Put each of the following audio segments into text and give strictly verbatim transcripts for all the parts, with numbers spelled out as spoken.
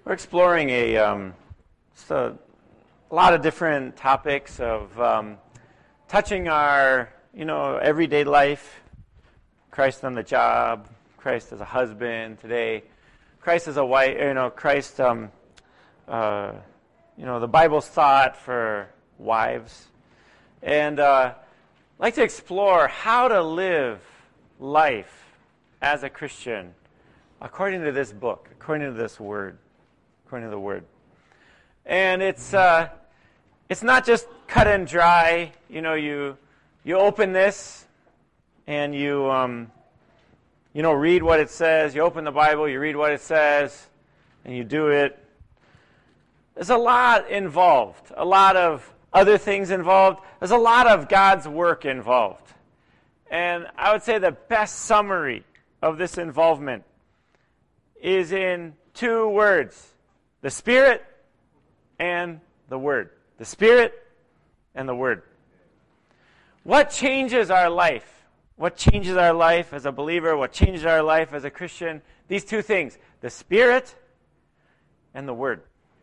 We're exploring a, um, just a, a lot of different topics of um, touching our, you know, everyday life. Christ on the job, Christ as a husband today, Christ as a wife, you know, Christ, um, uh, you know, the Bible's thought for wives. And uh, I'd like to explore how to live life as a Christian according to this book, according to this word, according to the word. And it's uh, it's not just cut and dry. You know, you you open this and you um, you know read what it says. You open the Bible, you read what it says, and you do it. There's a lot involved, a lot of other things involved. There's a lot of God's work involved. And I would say the best summary of this involvement is in two words: the Spirit and the Word. The Spirit and the Word. What changes our life? What changes our life as a believer? What changes our life as a Christian? These two things: the Spirit and the Word.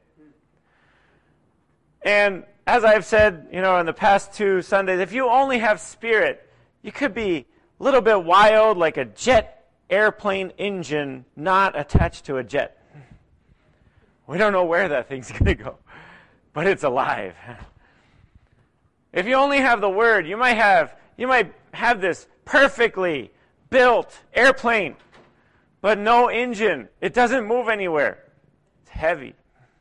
And as I've said, you know, in the past two Sundays, if you only have Spirit, you could be a little bit wild, like a jet airplane engine not attached to a jet. We don't know where that thing's going to go, but it's alive. If you only have the Word, you might have you might have this perfectly built airplane, but no engine. It doesn't move anywhere. It's heavy.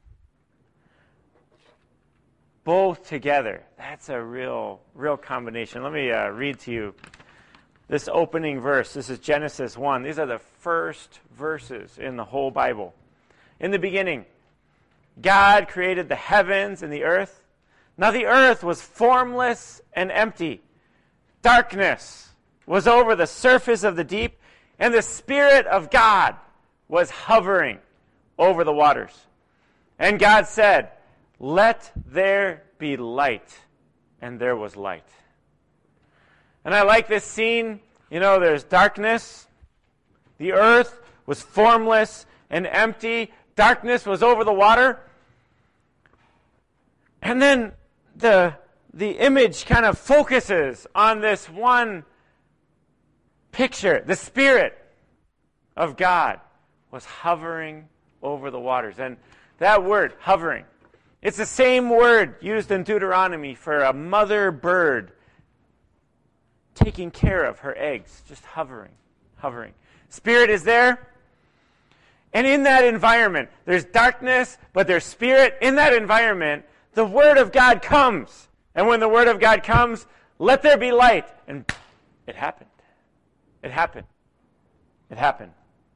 Both together. That's a real, real combination. Let me uh, read to you this opening verse. This is Genesis one. These are the first verses in the whole Bible. In the beginning, God created the heavens and the earth. Now the earth was formless and empty. Darkness was over the surface of the deep, and the Spirit of God was hovering over the waters. And God said, "Let there be light," and there was light. And I like this scene. You know, there's darkness. The earth was formless and empty. Darkness was over the water. And then the the image kind of focuses on this one picture. The Spirit of God was hovering over the waters. And that word, hovering, it's the same word used in Deuteronomy for a mother bird taking care of her eggs, just hovering, hovering. Spirit is there. And in that environment, there's darkness, but there's Spirit. In that environment, the Word of God comes. And when the Word of God comes, let there be light. And it happened. It happened. It happened.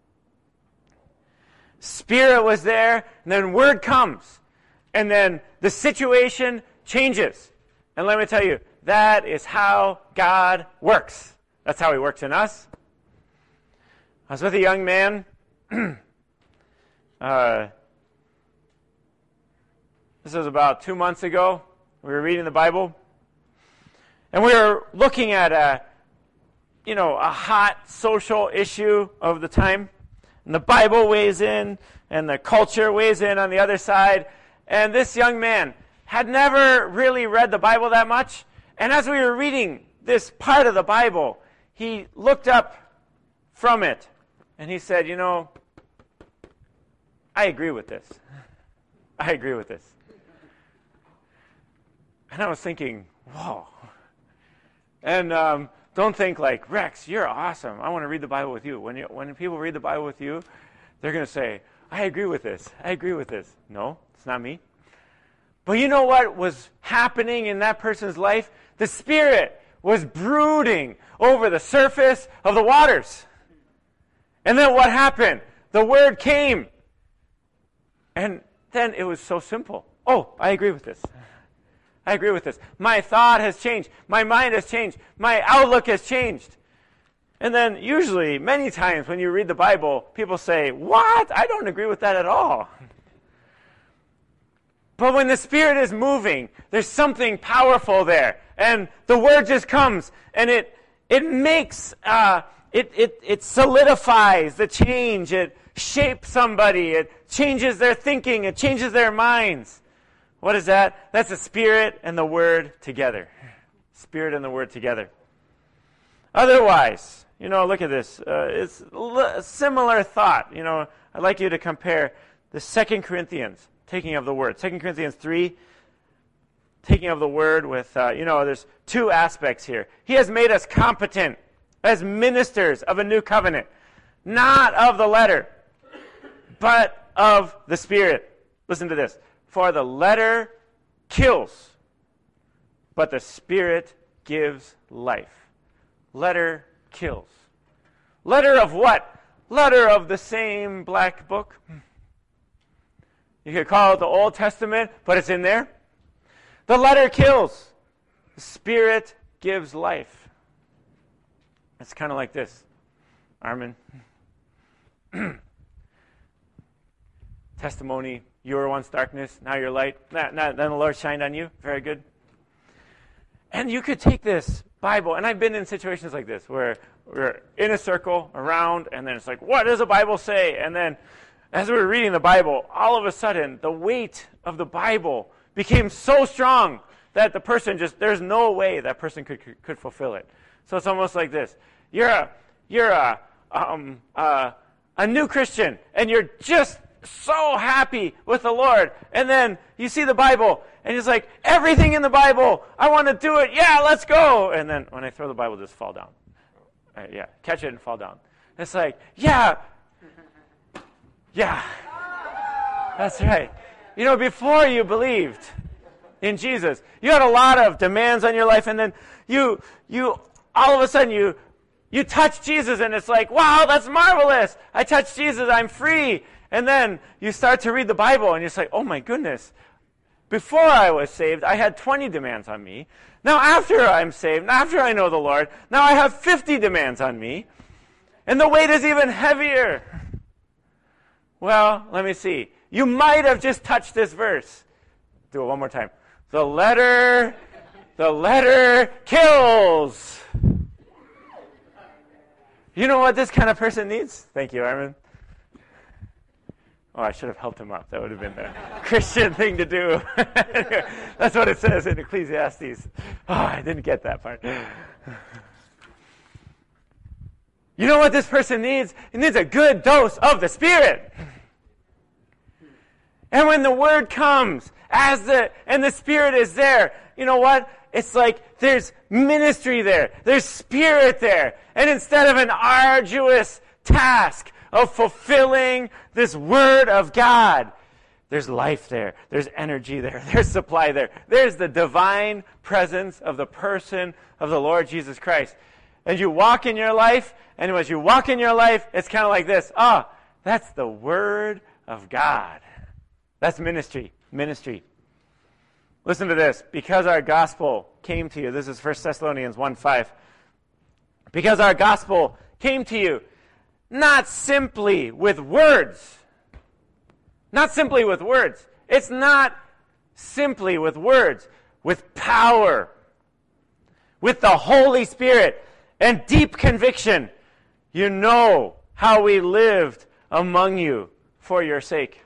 Spirit was there, and then Word comes. And then the situation changes. And let me tell you, that is how God works. That's how He works in us. I was with a young man. uh, this was about two months ago. We were reading the Bible. And we were looking at a, you know, a hot social issue of the time. And the Bible weighs in, and the culture weighs in on the other side. And this young man had never really read the Bible that much. And as we were reading this part of the Bible, he looked up from it and he said, you know, I agree with this. I agree with this. And I was thinking, whoa. And um, don't think like, Rex, you're awesome. I want to read the Bible with you. When you, when people read the Bible with you, they're going to say, I agree with this. I agree with this. No, it's not me. But you know what was happening in that person's life? The Spirit was brooding over the surface of the waters. And then what happened? The Word came. And then it was so simple. Oh, I agree with this. I agree with this. My thought has changed. My mind has changed. My outlook has changed. And then usually, many times when you read the Bible, people say, what? I don't agree with that at all. But when the Spirit is moving, there's something powerful there. And the Word just comes, and it it makes, uh, it, it, it solidifies the change. It shapes somebody. It changes their thinking. It changes their minds. What is that? That's the Spirit and the Word together. Spirit and the Word together. Otherwise, you know, look at this. Uh, it's a similar thought. You know, I'd like you to compare the Second Corinthians, taking of the Word. Second Corinthians three, taking of the Word with, uh, you know, there's two aspects here. He has made us competent as ministers of a new covenant, not of the letter, but of the Spirit. Listen to this. For the letter kills, but the Spirit gives life. Letter kills. Letter of what? Letter of the same black book. You could call it the Old Testament, but it's in there. The letter kills. The Spirit gives life. It's kind of like this. Armin. Testimony. You were once darkness, now you're light. Then the Lord shined on you. Very good. And you could take this Bible, and I've been in situations like this where we're in a circle around, and then it's like, what does the Bible say? And then as we were reading the Bible, all of a sudden, the weight of the Bible became so strong that the person just, there's no way that person could could, could fulfill it. So it's almost like this. You're a, you're a, um, uh, a new Christian, and you're just so happy with the Lord. And then you see the Bible, and it's like, everything in the Bible, I want to do it. Yeah, let's go. And then when I throw the Bible, just fall down. Uh, yeah, catch it and fall down. It's like, yeah, yeah, that's right. You know, before you believed in Jesus, you had a lot of demands on your life, and then you, you, all of a sudden, you, you touch Jesus, and it's like, wow, that's marvelous. I touched Jesus, I'm free. And then you start to read the Bible, and you're like, oh my goodness. Before I was saved, I had twenty demands on me. Now after I'm saved, after I know the Lord, now I have fifty demands on me. And the weight is even heavier. Well, let me see. You might have just touched this verse. Do it one more time. The letter, the letter kills. You know what this kind of person needs? Thank you, Armin. Oh, I should have helped him up. That would have been the Christian thing to do. That's what it says in Ecclesiastes. Oh, I didn't get that part. You know what this person needs? He needs a good dose of the Spirit. And when the Word comes, as the and the Spirit is there, you know what? It's like there's ministry there. There's Spirit there. And instead of an arduous task of fulfilling this Word of God, there's life there. There's energy there. There's supply there. There's the divine presence of the person of the Lord Jesus Christ. And you walk in your life, and as you walk in your life, it's kind of like this. Ah, oh, that's the Word of God. That's ministry. Ministry. Listen to this. Because our gospel came to you. This is First Thessalonians one five. Because our gospel came to you, not simply with words. Not simply with words. It's not simply with words. With power. With the Holy Spirit and deep conviction. You know how we lived among you for your sake.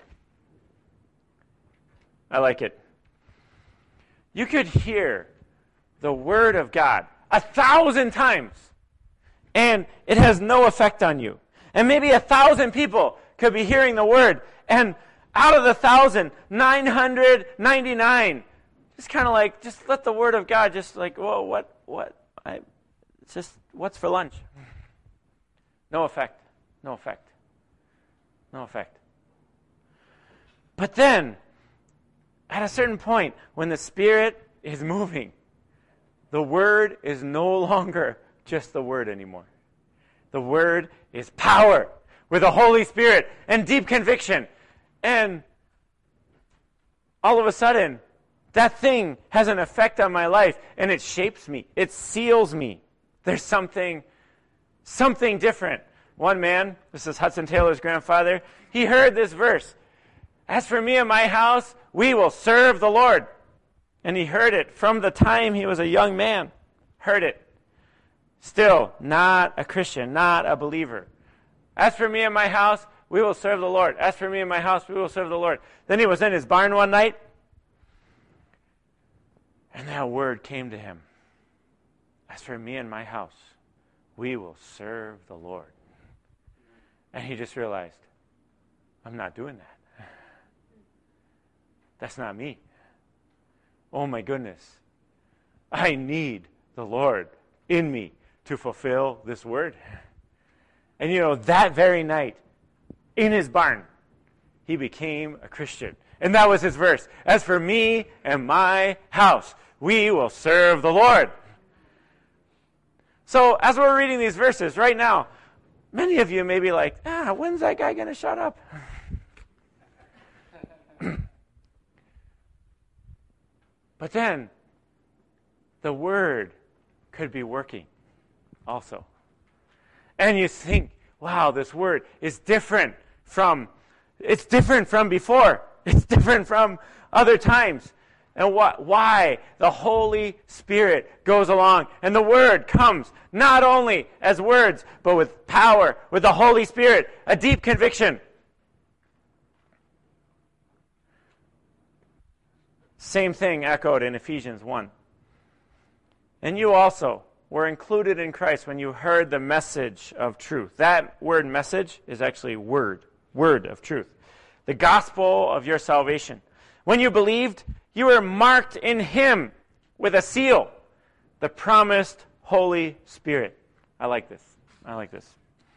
I like it. You could hear the Word of God a thousand times, and it has no effect on you. And maybe a thousand people could be hearing the Word, and out of the thousand, nine hundred ninety-nine, just kind of like, just let the Word of God just like, whoa, what, what? I, it's just, what's for lunch? No effect. No effect. No effect. But then, at a certain point, when the Spirit is moving, the Word is no longer just the Word anymore. The Word is power with the Holy Spirit and deep conviction. And all of a sudden, that thing has an effect on my life, and it shapes me. It seals me. There's something, something different. One man, this is Hudson Taylor's grandfather, he heard this verse. As for me and my house, we will serve the Lord. And he heard it from the time he was a young man. Heard it. Still, not a Christian, not a believer. As for me and my house, we will serve the Lord. As for me and my house, we will serve the Lord. Then he was in his barn one night, and that word came to him. As for me and my house, we will serve the Lord. And he just realized, I'm not doing that. That's not me. Oh my goodness. I need the Lord in me to fulfill this word. And you know, that very night, in his barn, he became a Christian. And that was his verse. As for me and my house, we will serve the Lord. So as we're reading these verses right now, many of you may be like, ah, when's that guy going to shut up? But then, the word could be working also. And you think, wow, this word is different from, it's different from before. It's different from other times. And what, why? The Holy Spirit goes along. And the word comes not only as words, but with power, with the Holy Spirit, a deep conviction. Same thing echoed in Ephesians one. And you also were included in Christ when you heard the message of truth. That word message is actually word, word of truth. The gospel of your salvation. When you believed, you were marked in him with a seal, the promised Holy Spirit. I like this. I like this.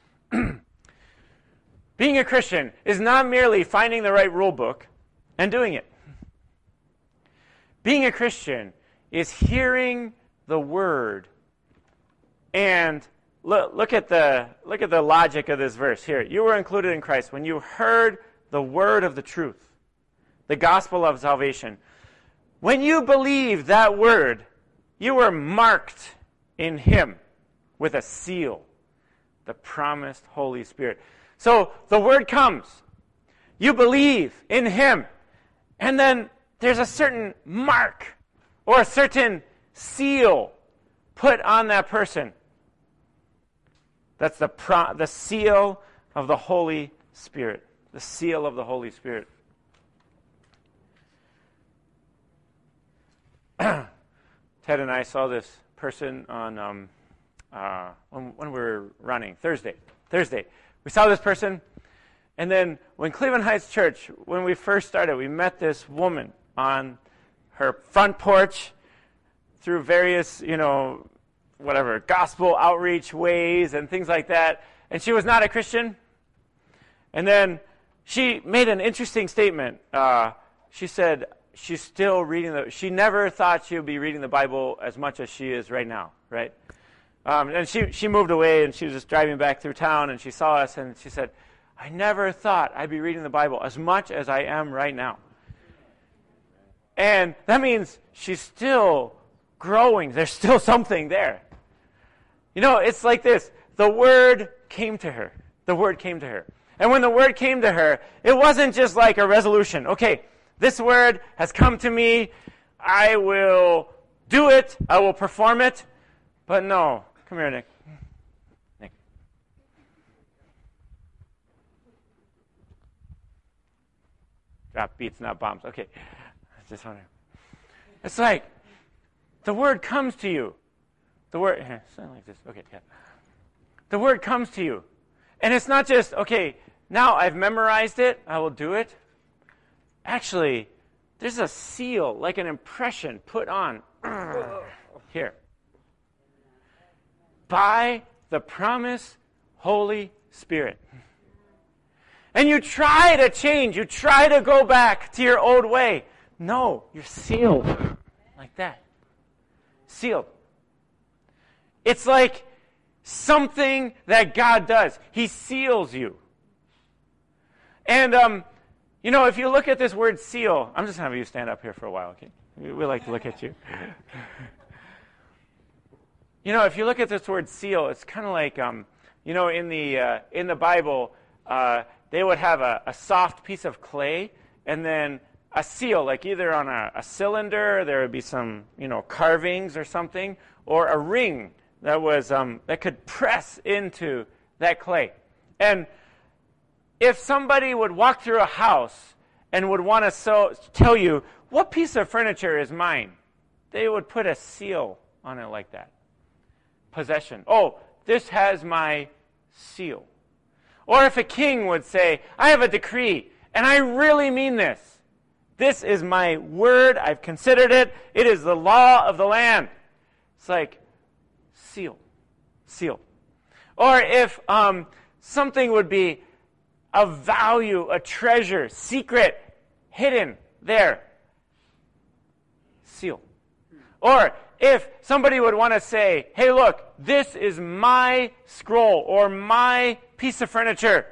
Being a Christian is not merely finding the right rule book and doing it. Being a Christian is hearing the word. And look, look at the look at the logic of this verse here. You were included in Christ when you heard the word of the truth, the gospel of salvation. When you believed that word, you were marked in him with a seal, the promised Holy Spirit. So the word comes. You believe in him. And then there's a certain mark or a certain seal put on that person. That's the pro- the seal of the Holy Spirit. The seal of the Holy Spirit. Ted and I saw this person on um, uh, when, when we were running Thursday. Thursday, we saw this person, and then when Cleveland Heights Church, when we first started, we met this woman on her front porch through various, you know, whatever gospel outreach ways and things like that. And she was not a Christian. And then she made an interesting statement. Uh, she said, she's still reading the, she never thought she would be reading the Bible as much as she is right now, right? Um, and she, she moved away, and she was just driving back through town, and she saw us, and she said, I never thought I'd be reading the Bible as much as I am right now. And that means she's still growing. There's still something there. You know, it's like this. The Word came to her. The Word came to her. And when the Word came to her, it wasn't just like a resolution. Okay, this word has come to me. I will do it. I will perform it. But no. Come here, Nick. Nick. Drop beats, not bombs. Okay. I just wondering. It's like the word comes to you. The word, here, something like this. Okay, yeah. The word comes to you. And it's not just, okay, now I've memorized it, I will do it. Actually, there's a seal, like an impression put on here. By the promised Holy Spirit. And you try to change, you try to go back to your old way. No, you're sealed like that. Sealed. It's like something that God does. He seals you. And, um, you know, if you look at this word seal, I'm just going to have you stand up here for a while, okay? We, we like to look at you. You know, if you look at this word seal, it's kind of like, um, you know, in the uh, in the Bible, uh, they would have a, a soft piece of clay, and then a seal, like either on a, a cylinder, there would be some, you know, carvings or something, or a ring that was um, that could press into that clay. And if somebody would walk through a house and would want to so, tell you, what piece of furniture is mine? They would put a seal on it like that. Possession. Oh, this has my seal. Or if a king would say, I have a decree, and I really mean this. This is my word. I've considered it. It is the law of the land. It's like, seal. Seal. Or if um, something would be of value, a treasure, secret, hidden there. Seal. Or if somebody would want to say, hey, look, this is my scroll or my piece of furniture.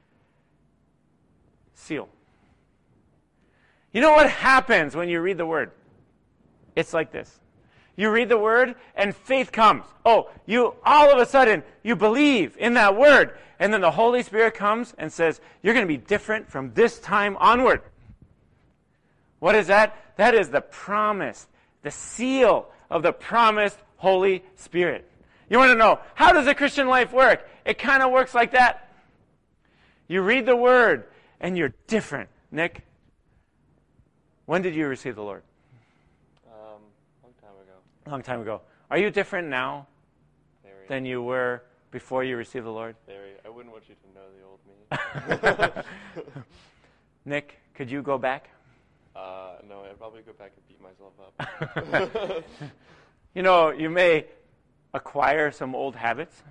Seal. You know what happens when you read the word? It's like this. You read the word and faith comes. Oh, you all of a sudden, you believe in that word. And then the Holy Spirit comes and says, you're going to be different from this time onward. What is that? That is the promise, the seal of the promised Holy Spirit. You want to know, how does a Christian life work? It kind of works like that. You read the word and you're different. Nick, when did you receive the Lord? Um, long time ago. Long time ago. Are you different now Very. than you were before you received the Lord? Very. I wouldn't want you to know the old me. Nick, could you go back? Uh, no, I'd probably go back and beat myself up. You know, you may acquire some old habits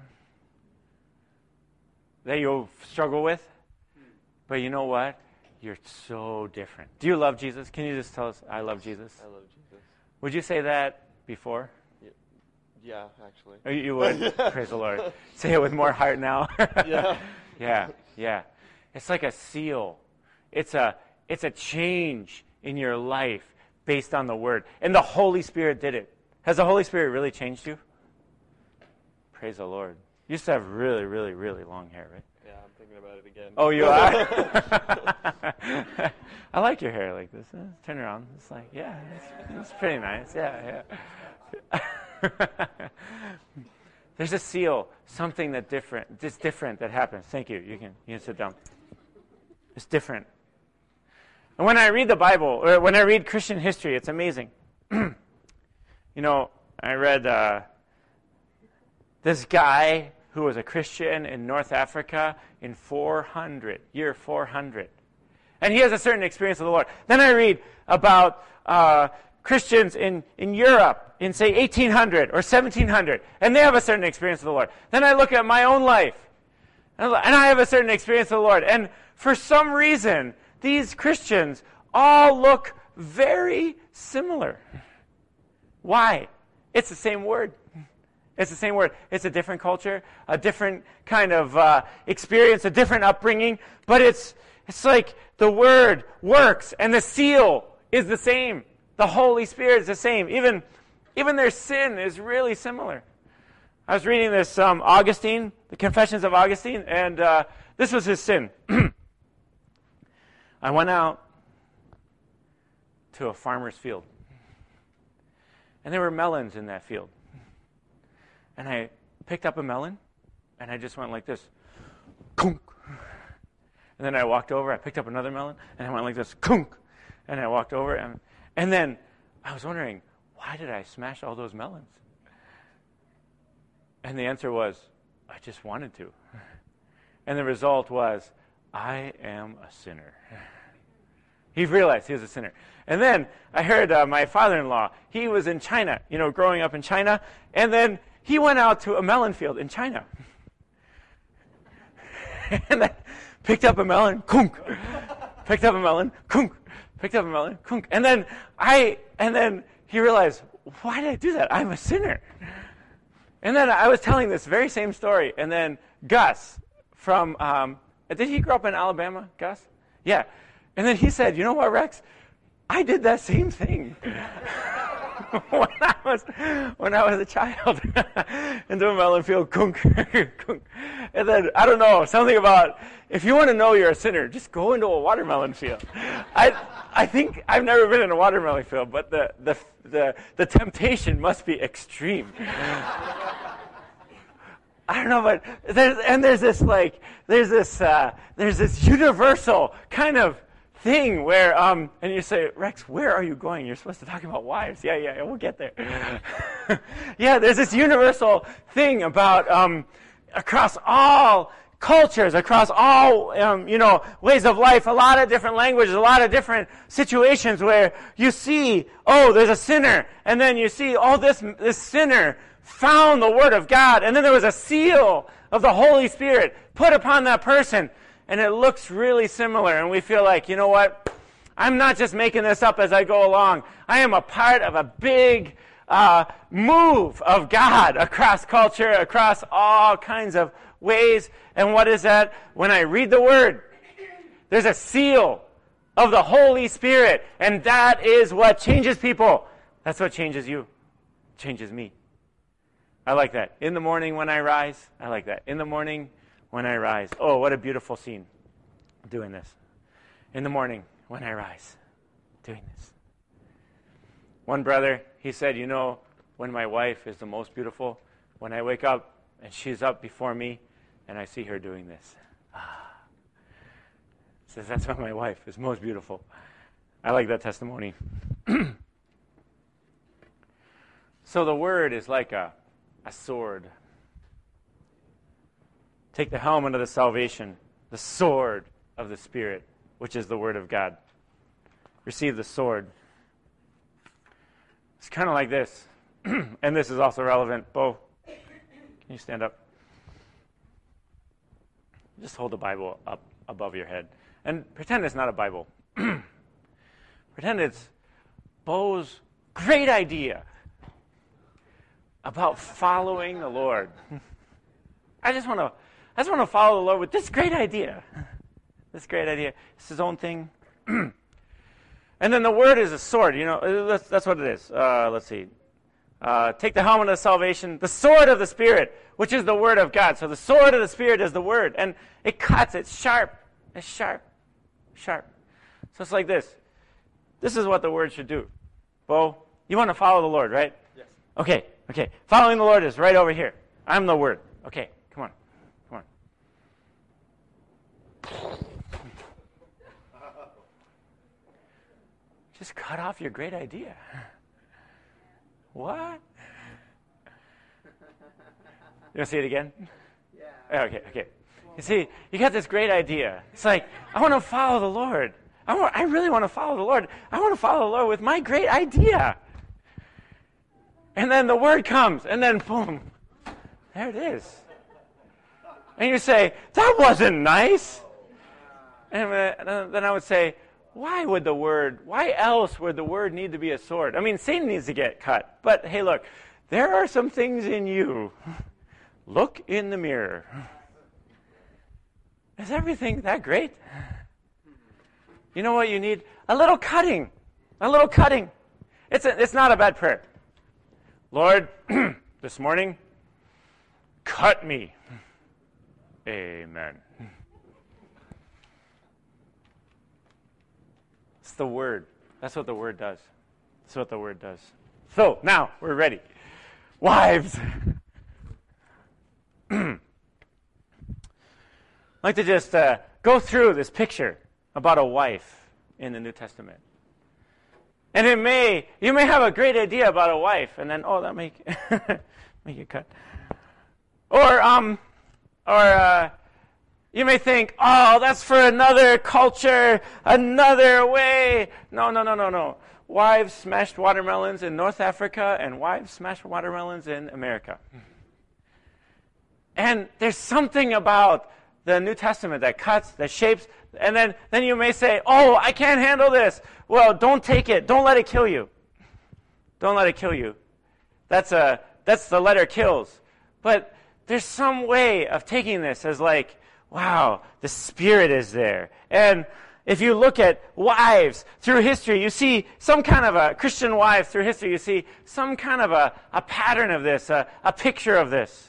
that you'll struggle with, but you know what? You're so different. Do you love Jesus? Can you just tell us, I love Jesus? I love Jesus. Would you say that before? Yeah, yeah actually. Oh, you would? Praise the Lord. Say it with more heart now. Yeah. Yeah, yeah. It's like a seal. It's a, it's a change in your life based on the Word. And the Holy Spirit did it. Has the Holy Spirit really changed you? Praise the Lord. You used to have really, really, really long hair, right? Yeah, I'm thinking about it again. Oh, you are? I like your hair like this. Uh, turn around. It's like, yeah, it's, it's pretty nice. Yeah, yeah. There's a seal, something that different, just different that happens. Thank you. You can, you can sit down. It's different. And when I read the Bible, or when I read Christian history, it's amazing. You know, I read uh, this guy who was a Christian in North Africa in four hundred, year four hundred. And he has a certain experience with the Lord. Then I read about uh, Christians in, in Europe in, say, eighteen hundred or seventeen hundred, and they have a certain experience with the Lord. Then I look at my own life, and I have a certain experience with the Lord. And for some reason, these Christians all look very similar. Why? It's the same word. It's the same word. It's a different culture, a different kind of uh, experience, a different upbringing, but it's it's like the word works, and the seal is the same. The Holy Spirit is the same. Even, even their sin is really similar. I was reading this um, Augustine, the Confessions of Augustine, and uh, this was his sin. I went out to a farmer's field, and there were melons in that field. And I picked up a melon, and I just went like this. Kunk. And then I walked over, I picked up another melon, and I went like this. Kunk. And I walked over, and, and then I was wondering, why did I smash all those melons? And the answer was, I just wanted to. And the result was, I am a sinner. He realized he was a sinner. And then I heard uh, my father-in-law, he was in China, you know, growing up in China, and then he went out to a melon field in China. And then picked up a melon, kunk. Picked up a melon, kunk. Picked up a melon, kunk. And then I, and then he realized, why did I do that? I'm a sinner. And then I was telling this very same story, and then Gus from, um, did he grow up in Alabama, Gus? Yeah. And then he said, you know what, Rex? I did that same thing when I was when I was a child into a melon field. Kunk, kunk. And then, I don't know, something about, if you want to know you're a sinner, just go into a watermelon field. I I think, I've never been in a watermelon field, but the, the, the, the temptation must be extreme. I don't know, but there's, and there's this like, there's this, uh, there's this universal kind of thing where, um, and you say, Rex, where are you going? You're supposed to talk about wives. Yeah, yeah, yeah, we'll get there. Yeah, there's this universal thing about, um, across all cultures, across all, um, you know, ways of life, a lot of different languages, a lot of different situations where you see, oh, there's a sinner, and then you see, oh, this, this sinner found the Word of God, and then there was a seal of the Holy Spirit put upon that person, and it looks really similar, and we feel like, you know what, I'm not just making this up as I go along. I am a part of a big uh, move of God across culture, across all kinds of ways, and what is that? When I read the Word, there's a seal of the Holy Spirit, and that is what changes people. That's what changes you, changes me. I like that. In the morning when I rise, I like that. In the morning when I rise. Oh, what a beautiful scene doing this. In the morning when I rise, doing this. One brother, he said, you know, when my wife is the most beautiful, when I wake up and she's up before me and I see her doing this. Ah. Says that's when my wife is most beautiful. I like that testimony. So the Word is like a A sword. Take the helmet of the salvation, the sword of the Spirit, which is the Word of God. Receive the sword. It's kind of like this. And this is also relevant. Bo, can you stand up? Just hold the Bible up above your head. And pretend it's not a Bible. Pretend it's Bo's great idea about following the Lord. I just want to, I just want to follow the Lord with this great idea. This great idea. It's his own thing. And then the Word is a sword. You know, that's, that's what it is. Uh, let's see. Uh, take the helmet of salvation, the sword of the Spirit, which is the Word of God. So the sword of the Spirit is the Word, and it cuts. It's sharp. It's sharp. Sharp. So it's like this. This is what the Word should do. Bo, you want to follow the Lord, right? Yes. Okay. Okay, following the Lord is right over here. I'm the Word. Okay, come on. Come on. Just cut off your great idea. What? You want to see it again? Yeah. Okay, okay. You see, you got this great idea. It's like, I want to follow the Lord. I, want, I really want to follow the Lord. I want to follow the Lord with my great idea. And then the Word comes, and then boom, there it is. And you say, that wasn't nice. And then I would say, why would the Word, why else would the Word need to be a sword? I mean, Satan needs to get cut. But hey, look, there are some things in you. Look in the mirror. Is everything that great? You know what you need? A little cutting. A little cutting. It's a, it's not a bad prayer. Lord, this morning, cut me. Amen. It's the Word. That's what the Word does. That's what the Word does. So, now, we're ready. Wives. I'd like to just uh, go through this picture about a wife in the New Testament. And it may, you may have a great idea about a wife, and then, oh, that make, make it cut. Or, um, or, uh, you may think, oh, that's for another culture, another way. No, no, no, no, no. Wives smashed watermelons in North Africa, and wives smashed watermelons in America. And there's something about the New Testament that cuts, that shapes, and then, then you may say, oh, I can't handle this. Well, don't take it. Don't let it kill you. Don't let it kill you. That's a that's the letter kills. But there's some way of taking this as like, wow, the Spirit is there. And if you look at wives through history, you see some kind of a Christian wife through history, you see some kind of a, a pattern of this, a, a picture of this.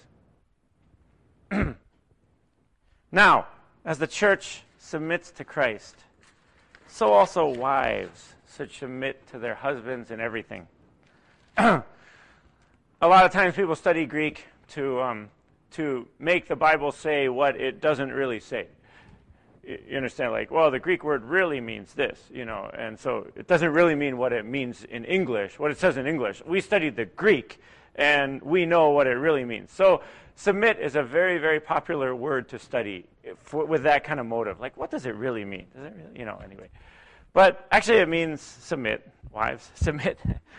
Now, as the church submits to Christ, so also wives should submit to their husbands in everything. A lot of times people study Greek to um, to make the Bible say what it doesn't really say. You understand? Like, well, the Greek word really means this, you know, and so it doesn't really mean what it means in English, what it says in English. We studied the Greek, and we know what it really means. So submit is a very, very popular word to study for, with that kind of motive. Like, what does it really mean? Does it really, you know, anyway. But actually it means submit, wives, submit.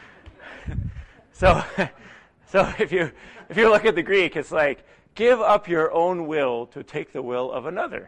so so if you if you look at the Greek, it's like, give up your own will to take the will of another.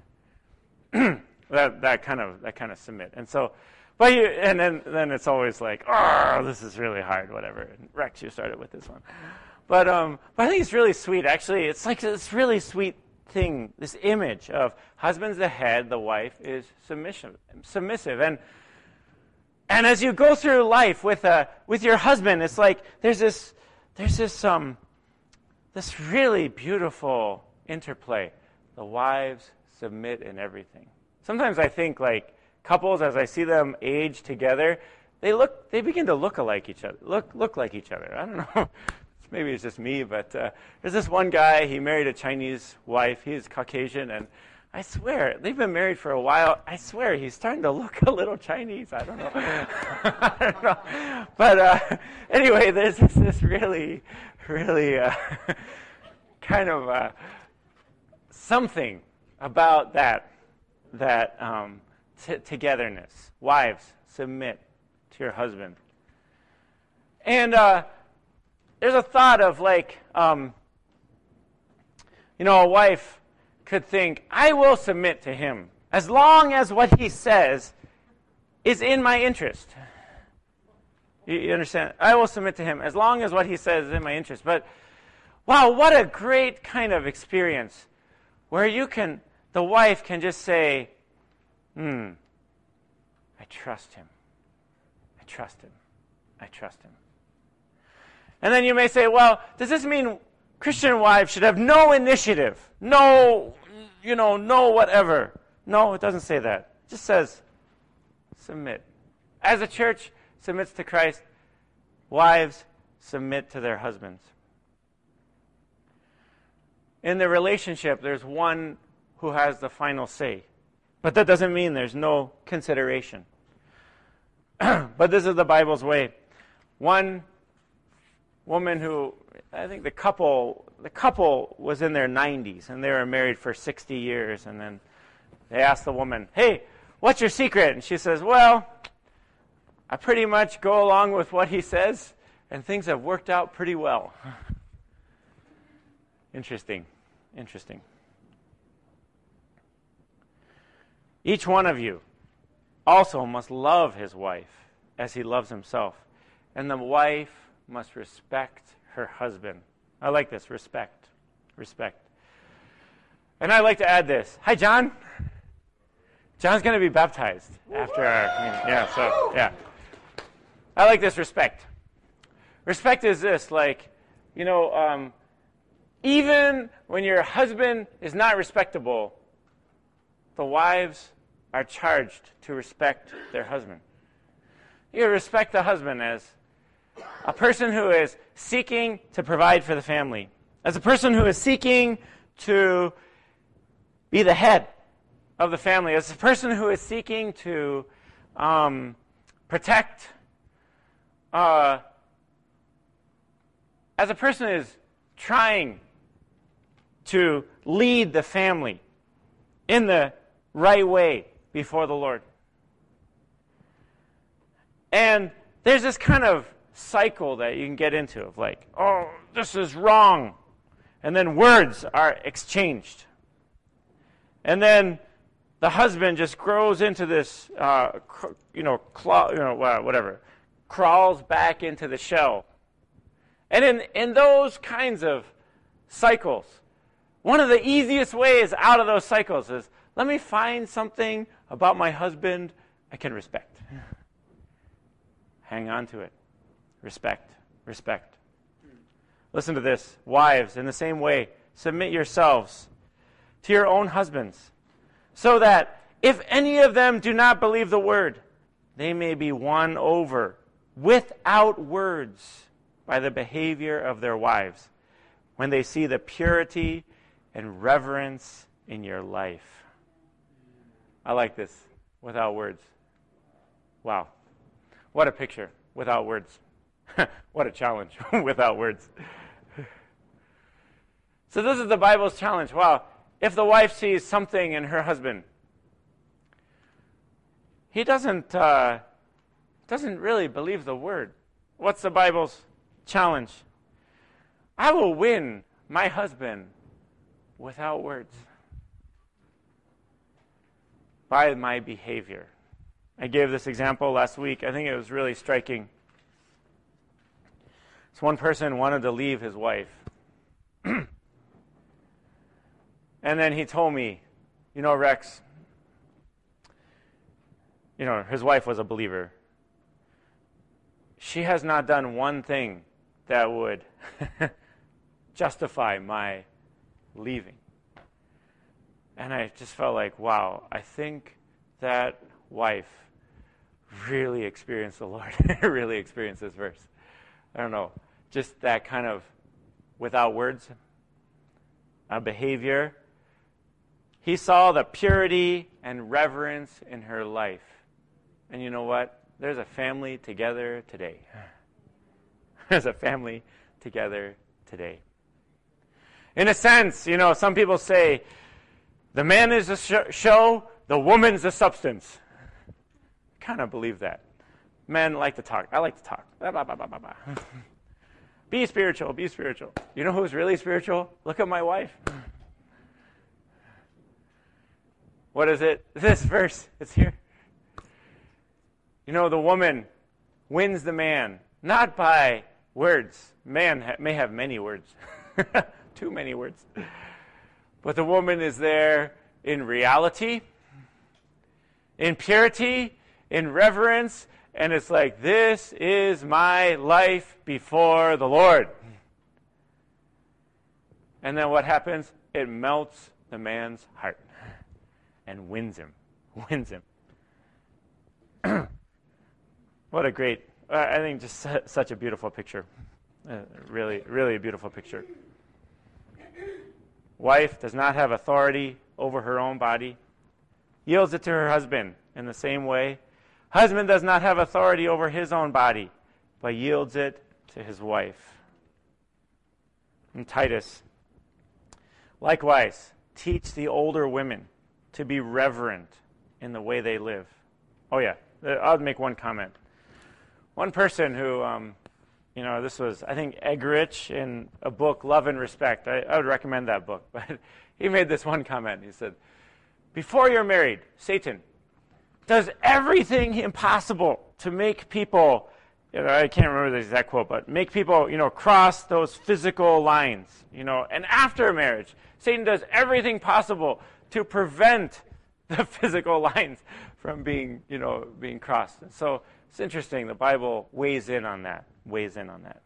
that that kind of that kind of submit. And so but you and then then it's always like, oh, this is really hard, whatever. And Rex, you started with this one. But um but I think it's really sweet. Actually, it's like this really sweet thing, this image of husband's the head, the wife is submission submissive. And and as you go through life with a with your husband, it's like there's this there's this um this really beautiful interplay. The wives submit in everything. Sometimes I think like couples, as I see them age together, they look they begin to look alike each other. Look look like each other. I don't know. Maybe it's just me, but uh, there's this one guy, he married a Chinese wife. He's Caucasian, and I swear, they've been married for a while. I swear, he's starting to look a little Chinese. I don't know. I don't know. But uh, anyway, there's this, this really, really uh, kind of uh, something about that, that um, t- togetherness. Wives, submit to your husband. And uh, there's a thought of like, um, you know, a wife could think, I will submit to him as long as what he says is in my interest. You, you understand? I will submit to him as long as what he says is in my interest. But wow, what a great kind of experience where you can, the wife can just say, hmm, I trust him. I trust him. I trust him. And then you may say, well, does this mean Christian wives should have no initiative? No, you know, no whatever. No, it doesn't say that. It just says submit. As a church submits to Christ, wives submit to their husbands. In the relationship, there's one who has the final say. But that doesn't mean there's no consideration. But this is the Bible's way. One woman who, I think the couple, the couple was in their nineties, and they were married for sixty years, and then they asked the woman, hey, what's your secret? And she says, well, I pretty much go along with what he says, and things have worked out pretty well. Interesting, interesting. Each one of you also must love his wife as he loves himself, and the wife must respect her husband. I like this, respect, respect. And I'd like to add this. Hi, John. John's going to be baptized after our, yeah, so, yeah. I like this, respect. Respect is this, like, you know, um, even when your husband is not respectable, the wives are charged to respect their husband. You respect the husband as a person who is seeking to provide for the family, as a person who is seeking to be the head of the family, as a person who is seeking to um, protect, uh, as a person who is trying to lead the family in the right way before the Lord. And there's this kind of cycle that you can get into of like, oh, this is wrong. And then words are exchanged. And then the husband just grows into this, uh, cr- you know, claw, you know, whatever, crawls back into the shell. And in, in those kinds of cycles, one of the easiest ways out of those cycles is, let me find something about my husband I can respect. Hang on to it. Respect. Respect. Listen to this. Wives, in the same way, submit yourselves to your own husbands, so that if any of them do not believe the word, they may be won over without words by the behavior of their wives, when they see the purity and reverence in your life. I like this. Without words. Wow. What a picture. Without words. What a challenge. Without words. So this is the Bible's challenge. Wow. If the wife sees something in her husband, he doesn't uh, doesn't really believe the word. What's the Bible's challenge? I will win my husband without words, by my behavior. I gave this example last week. I think it was really striking. This one person wanted to leave his wife. And then he told me, you know, Rex, you know, his wife was a believer. She has not done one thing that would justify my leaving. And I just felt like, wow, I think that wife really experienced the Lord, really experienced this verse. I don't know, just that kind of without words, a behavior. He saw the purity and reverence in her life. And you know what? There's a family together today. There's a family together today. In a sense, you know, some people say, the man is the sh- show, the woman's the substance. I kind of believe that. Men like to talk. I like to talk. Blah, blah, blah, blah, blah, blah. Be spiritual, be spiritual. You know who's really spiritual? Look at my wife. What is it? This verse. It's here. You know, the woman wins the man, not by words. Man ha- may have many words. Too many words. But the woman is there in reality, in purity, in reverence, and it's like, this is my life before the Lord. And then what happens? It melts the man's heart and wins him, wins him. What a great, uh, I think just su- such a beautiful picture. Uh, really, really a beautiful picture. Wife does not have authority over her own body, yields it to her husband in the same way. Husband does not have authority over his own body, but yields it to his wife. In Titus, likewise, teach the older women to be reverent in the way they live. Oh yeah, I'll make one comment. One person who, um, you know, this was, I think, Eggerichs in a book, Love and Respect. I, I would recommend that book. But he made this one comment. He said, before you're married, Satan does everything impossible to make people, you know, I can't remember the exact quote, but make people, you know, cross those physical lines, you know. And after marriage, Satan does everything possible to prevent the physical lines from being, you know, being crossed. And so it's interesting. The Bible weighs in on that, weighs in on that.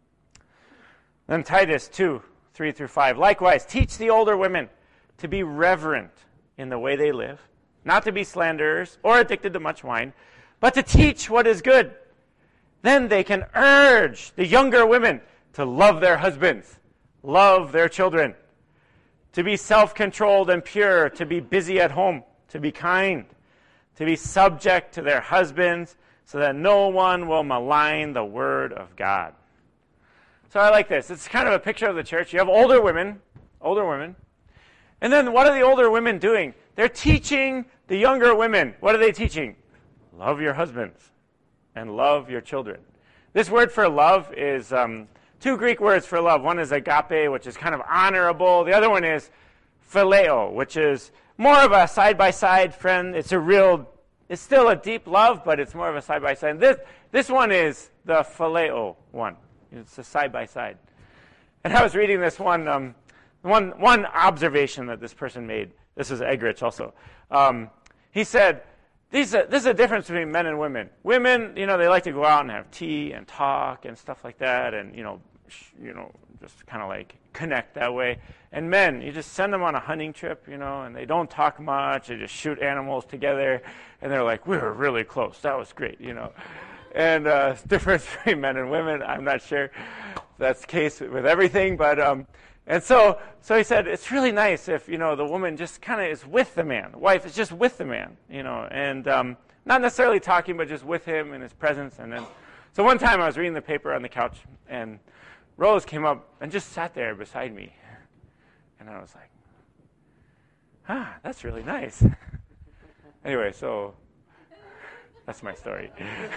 Then Titus two, three through five. Likewise, teach the older women to be reverent in the way they live, not to be slanderers or addicted to much wine, but to teach what is good. Then they can urge the younger women to love their husbands, love their children, to be self-controlled and pure, to be busy at home, to be kind, to be subject to their husbands, so that no one will malign the word of God. So I like this. It's kind of a picture of the church. You have older women, older women, and then what are the older women doing? They're teaching the younger women. What are they teaching? Love your husbands and love your children. This word for love is um, two Greek words for love. One is agape, which is kind of honorable. The other one is phileo, which is more of a side-by-side friend. It's a real, it's still a deep love, but it's more of a side-by-side. This, this one is the phileo one. It's a side-by-side. And I was reading this one, um, one, one observation that this person made. This is Eggerichs also. Um, he said, These are, this is a difference between men and women. Women, you know, they like to go out and have tea and talk and stuff like that, and, you know, sh- you know, just kind of like connect that way. And men, you just send them on a hunting trip, you know, and they don't talk much. They just shoot animals together, and they're like, we were really close. That was great, you know. And uh, difference between men and women, I'm not sure. if that's the case with everything, but um, and so so he said it's really nice if you know the woman just kind of is with the man, the wife is just with the man, you know, and um, not necessarily talking, but just with him in his presence. And then, so one time I was reading the paper on the couch, and Rose came up and just sat there beside me, and I was like, ah, that's really nice. Anyway, so that's my story.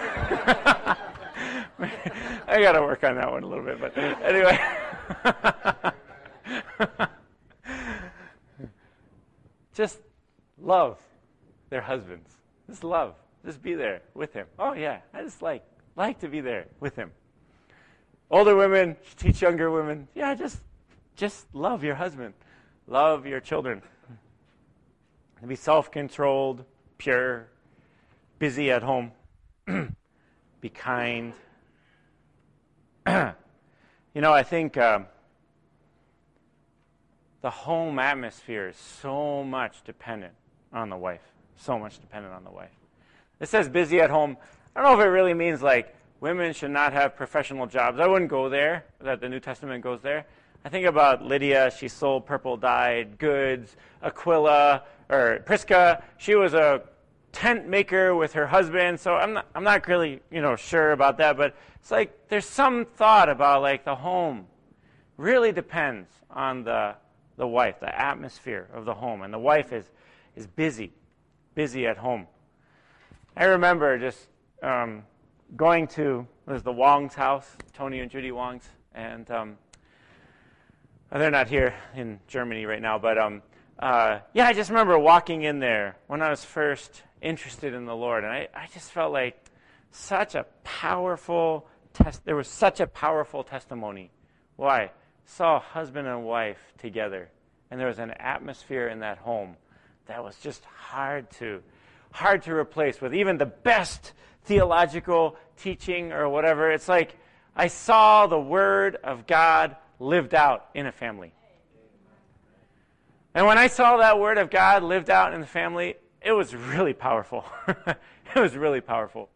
I got to work on that one a little bit, but anyway. Just love their husbands. Just love. Just be there with him. Oh, yeah, I just like like to be there with him. Older women teach younger women, yeah, just just love your husband. Love your children. Be self-controlled, pure, busy at home. Be kind. You know, I think uh, the home atmosphere is so much dependent on the wife. So much dependent on the wife. It says busy at home. I don't know if it really means like women should not have professional jobs. I wouldn't go there, that the New Testament goes there. I think about Lydia. She sold purple-dyed goods. Aquila, or Prisca, she was a tent maker with her husband. So I'm not, I'm not really, you know, sure about that. But it's like there's some thought about like the home really depends on the the wife, the atmosphere of the home. And the wife is is busy, busy at home. I remember just um, going to, it was the Wong's house, Tony and Judy Wong's, and um, they're not here in Germany right now, but um, uh, yeah, I just remember walking in there when I was first interested in the Lord, and I, I just felt like such a powerful, test. there was such a powerful testimony. Why? Saw husband and wife together, and there was an atmosphere in that home that was just hard to hard to replace with even the best theological teaching or whatever. It's like I saw the Word of God lived out in a family. And when I saw that Word of God lived out in the family, it was really powerful. It was really powerful.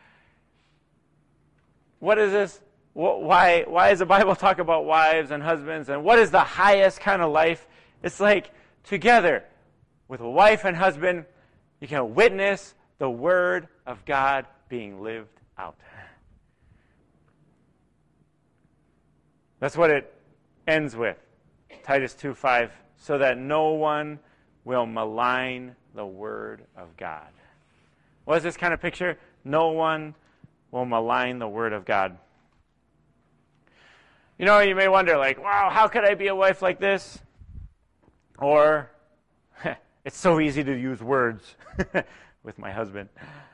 What is this? Why, why does the Bible talk about wives and husbands? And what is the highest kind of life? It's like together with a wife and husband, you can witness the Word of God being lived out. That's what it ends with. Titus two five, so that no one will malign the Word of God. What is this kind of picture? No one will malign the Word of God. You know, you may wonder, like, wow, how could I be a wife like this? Or, it's so easy to use words with my husband.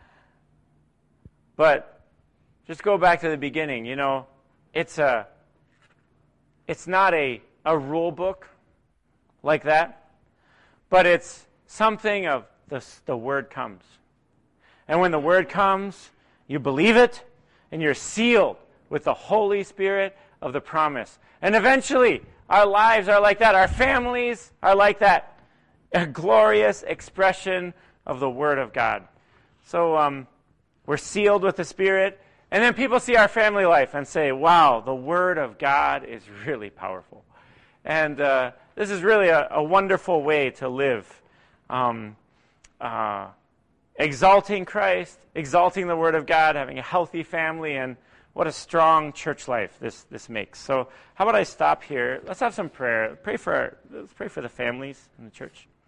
But just go back to the beginning. You know, it's a, it's not a, a rule book like that, but it's something of the, the Word comes. And when the Word comes, you believe it, and you're sealed with the Holy Spirit of the promise. And eventually, our lives are like that. Our families are like that. A glorious expression of the Word of God. So um, we're sealed with the Spirit. And then people see our family life and say, wow, the Word of God is really powerful. And uh, this is really a, a wonderful way to live. Um, uh, exalting Christ, exalting the Word of God, having a healthy family, and what a strong church life this, this makes. So how about I stop here? Let's have some prayer. Pray for our, let's pray for the families in the church.